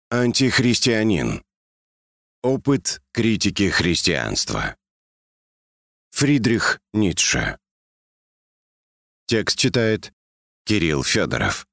Антихристианин. Опыт критики христианства. Фридрих Ницше. Текст читает Кирилл Федоров.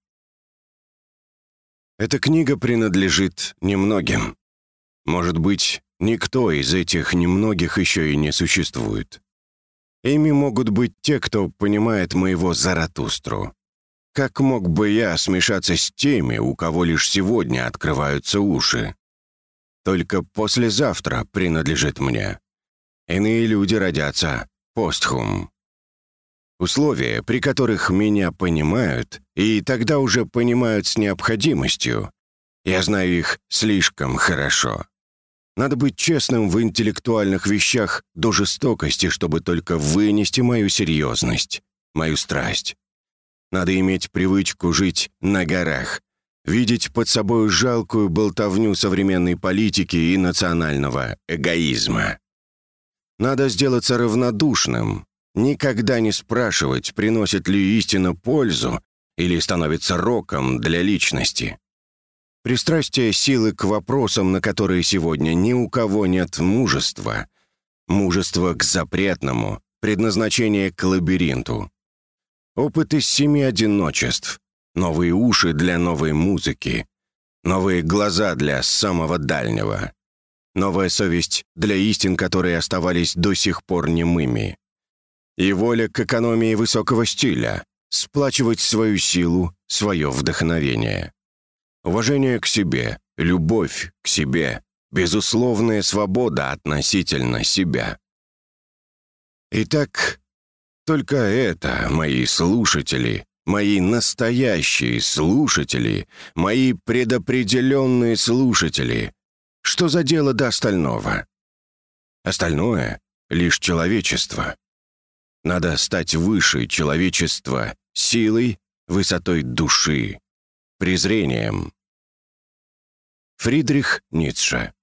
Эта книга принадлежит немногим. Может быть, никто из этих немногих еще и не существует. Ими могут быть те, кто понимает моего Заратустру. Как мог бы я смешаться с теми, у кого лишь сегодня открываются уши? Только послезавтра принадлежит мне. Иные люди родятся постхум. Условия, при которых меня понимают, и тогда уже понимают с необходимостью. Я знаю их слишком хорошо. Надо быть честным в интеллектуальных вещах до жестокости, чтобы только вынести мою серьезность, мою страсть. Надо иметь привычку жить на горах, видеть под собой жалкую болтовню современной политики и национального эгоизма. Надо сделаться равнодушным, никогда не спрашивать, приносит ли истина пользу или становится роком для личности. Пристрастие силы к вопросам, на которые сегодня ни у кого нет мужества. Мужество к запретному, предназначение к лабиринту. Опыт из 7 одиночеств, новые уши для новой музыки, новые глаза для самого дальнего, новая совесть для истин, которые оставались до сих пор немыми, и воля к экономии высокого стиля, сплачивать свою силу, свое вдохновение. Уважение к себе, любовь к себе, безусловная свобода относительно себя. Итак, только это, мои слушатели, мои настоящие слушатели, мои предопределенные слушатели. Что за дело до остального? Остальное — лишь человечество. Надо стать выше человечества силой, высотой души, презрением. Фридрих Ницше.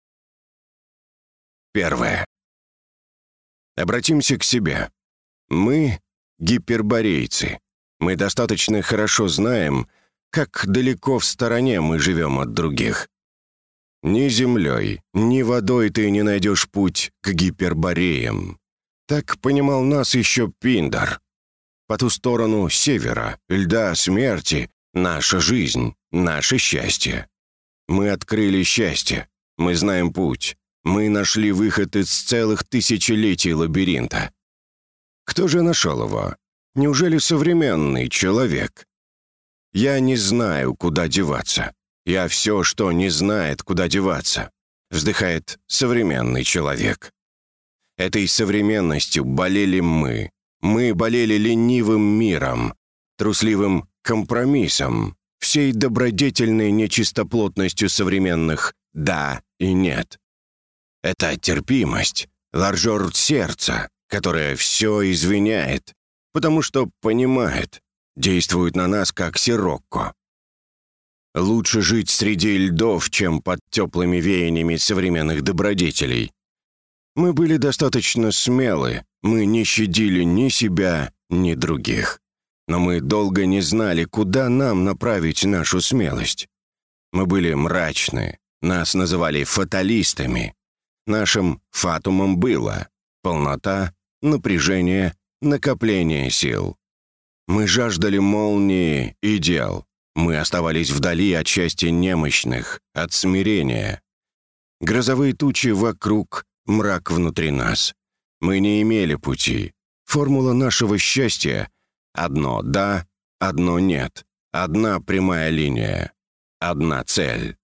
Первое. Обратимся к себе. Мы — гиперборейцы. Мы достаточно хорошо знаем, как далеко в стороне мы живем от других. Ни землей, ни водой ты не найдешь путь к гипербореям. Так понимал нас еще Пиндар. По ту сторону севера, льда смерти, наша жизнь, наше счастье. Мы открыли счастье, мы знаем путь, мы нашли выход из целых тысячелетий лабиринта. Кто же нашел его? Неужели современный человек? Я не знаю, куда деваться. Я все, что не знает, куда деваться, вздыхает современный человек. Этой современностью болели мы. Мы болели ленивым миром, трусливым компромиссом, всей добродетельной нечистоплотностью современных «да» и «нет». Это терпимость, ларжор сердца, которое все извиняет, потому что понимает, действует на нас как сирокко. Лучше жить среди льдов, чем под теплыми веяниями современных добродетелей. Мы были достаточно смелы, мы не щадили ни себя, ни других. Но мы долго не знали, куда нам направить нашу смелость. Мы были мрачны, нас называли фаталистами. Нашим фатумом было полнота, напряжение, накопление сил. Мы жаждали молнии и дел. Мы оставались вдали от счастья немощных, от смирения. Грозовые тучи вокруг, мрак внутри нас. Мы не имели пути. Формула нашего счастья — одно «да», одно «нет», одна прямая линия, одна цель.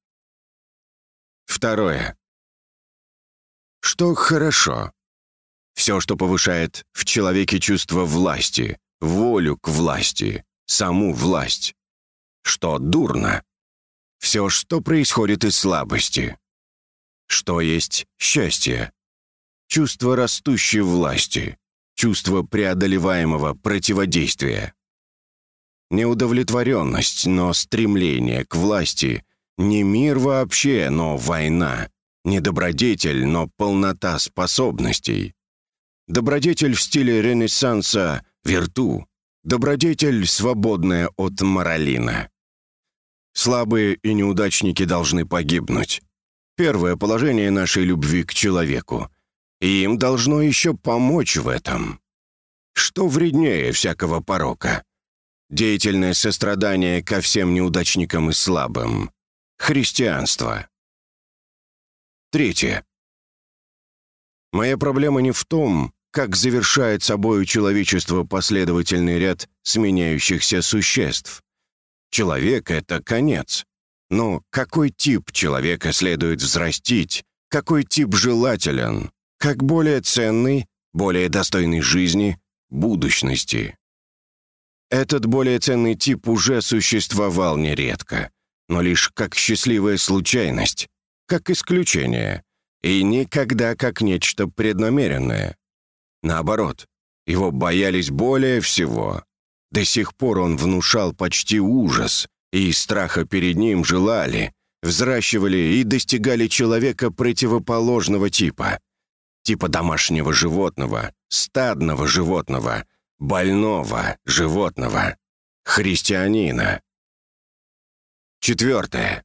Второе. Что хорошо? Все, что повышает в человеке чувство власти, волю к власти, саму власть. Что дурно? Все, что происходит из слабости. Что есть счастье? Чувство растущей власти, чувство преодолеваемого противодействия. Неудовлетворенность, но стремление к власти, не мир вообще, но война, не добродетель, но полнота способностей. Добродетель в стиле Ренессанса — вирту, добродетель, свободная от моралина. Слабые и неудачники должны погибнуть. Первое положение нашей любви к человеку. И им должно еще помочь в этом. Что вреднее всякого порока? Деятельное сострадание ко всем неудачникам и слабым. Христианство. Третье. Моя проблема не в том, как завершает собою человечество последовательный ряд сменяющихся существ. Человек — это конец. Но какой тип человека следует взрастить, какой тип желателен, как более ценный, более достойный жизни, будущности? Этот более ценный тип уже существовал нередко, но лишь как счастливая случайность, как исключение, и никогда как нечто преднамеренное. Наоборот, его боялись более всего. До сих пор он внушал почти ужас, и из страха перед ним желали, взращивали и достигали человека противоположного типа. Типа домашнего животного, стадного животного, больного животного, христианина. Четвертое.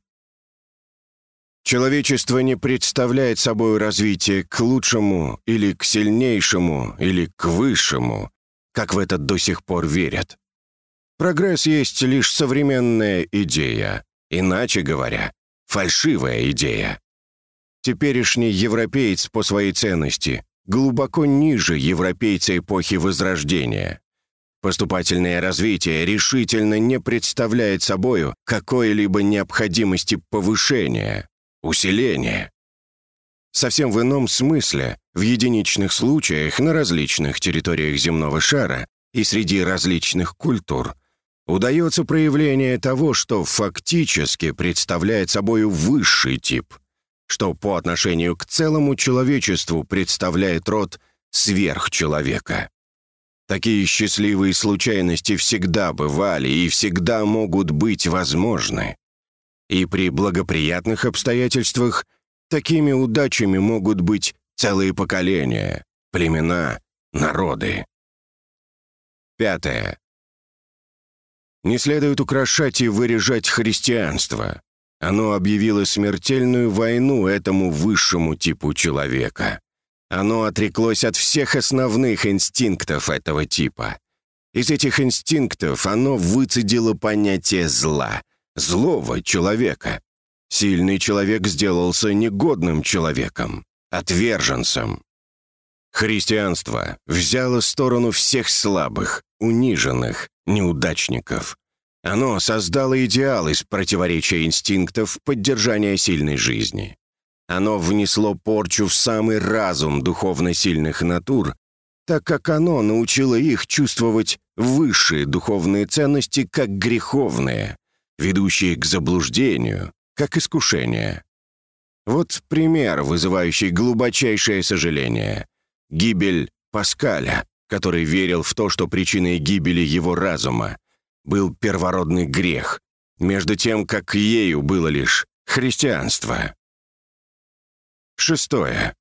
Человечество не представляет собой развитие к лучшему или к сильнейшему или к высшему, как в это до сих пор верят. Прогресс есть лишь современная идея, иначе говоря, фальшивая идея. Теперешний европеец по своей ценности глубоко ниже европейца эпохи Возрождения. Поступательное развитие решительно не представляет собою какой-либо необходимости повышения, усиления. Совсем в ином смысле, в единичных случаях на различных территориях земного шара и среди различных культур удается проявление того, что фактически представляет собою высший тип, что по отношению к целому человечеству представляет род сверхчеловека. Такие счастливые случайности всегда бывали и всегда могут быть возможны. И при благоприятных обстоятельствах такими удачами могут быть целые поколения, племена, народы. Пятое. Не следует украшать и выряжать христианство. Оно объявило смертельную войну этому высшему типу человека. Оно отреклось от всех основных инстинктов этого типа. Из этих инстинктов оно выцедило понятие зла, злого человека. Сильный человек сделался негодным человеком, отверженцем. Христианство взяло сторону всех слабых, униженных, неудачников. Оно создало идеал из противоречия инстинктов поддержания сильной жизни. Оно внесло порчу в самый разум духовно сильных натур, так как оно научило их чувствовать высшие духовные ценности как греховные, ведущие к заблуждению, как искушение. Вот пример, вызывающий глубочайшее сожаление. Гибель Паскаля, который верил в то, что причиной гибели его разума был первородный грех, между тем, как ею было лишь христианство. Шестое.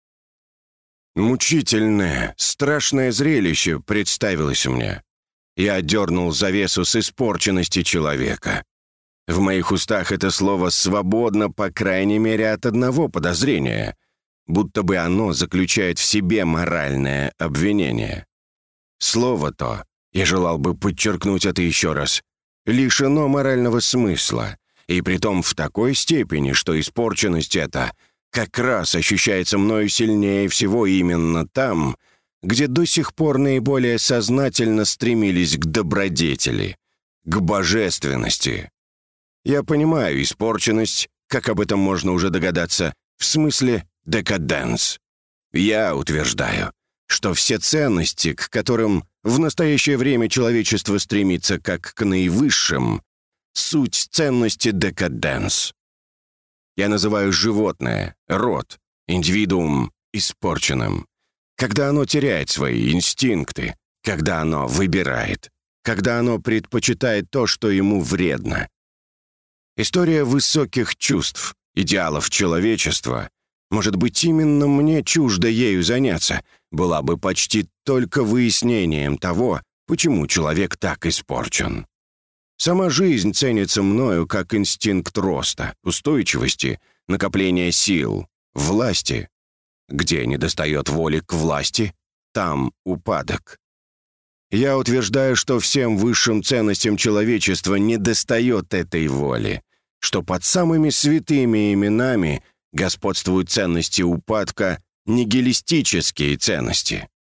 Мучительное, страшное зрелище представилось мне. Я дернул завесу с испорченности человека. В моих устах это слово свободно, по крайней мере, от одного подозрения, будто бы оно заключает в себе моральное обвинение. Слово то, я желал бы подчеркнуть это еще раз, лишено морального смысла, и притом в такой степени, что испорченность эта как раз ощущается мною сильнее всего именно там, где до сих пор наиболее сознательно стремились к добродетели, к божественности. Я понимаю испорченность, как об этом можно уже догадаться, в смысле декаденс. Я утверждаю, что все ценности, к которым в настоящее время человечество стремится как к наивысшим, суть ценности декаденс. Я называю животное, род, индивидуум испорченным, когда оно теряет свои инстинкты, когда оно выбирает, когда оно предпочитает то, что ему вредно. История высоких чувств, идеалов человечества, может быть, именно мне чуждо ею заняться, была бы почти только выяснением того, почему человек так испорчен. Сама жизнь ценится мною как инстинкт роста, устойчивости, накопления сил, власти. Где недостает воли к власти, там упадок. Я утверждаю, что всем высшим ценностям человечества недостает этой воли, что под самыми святыми именами господствуют ценности упадка, нигилистические ценности.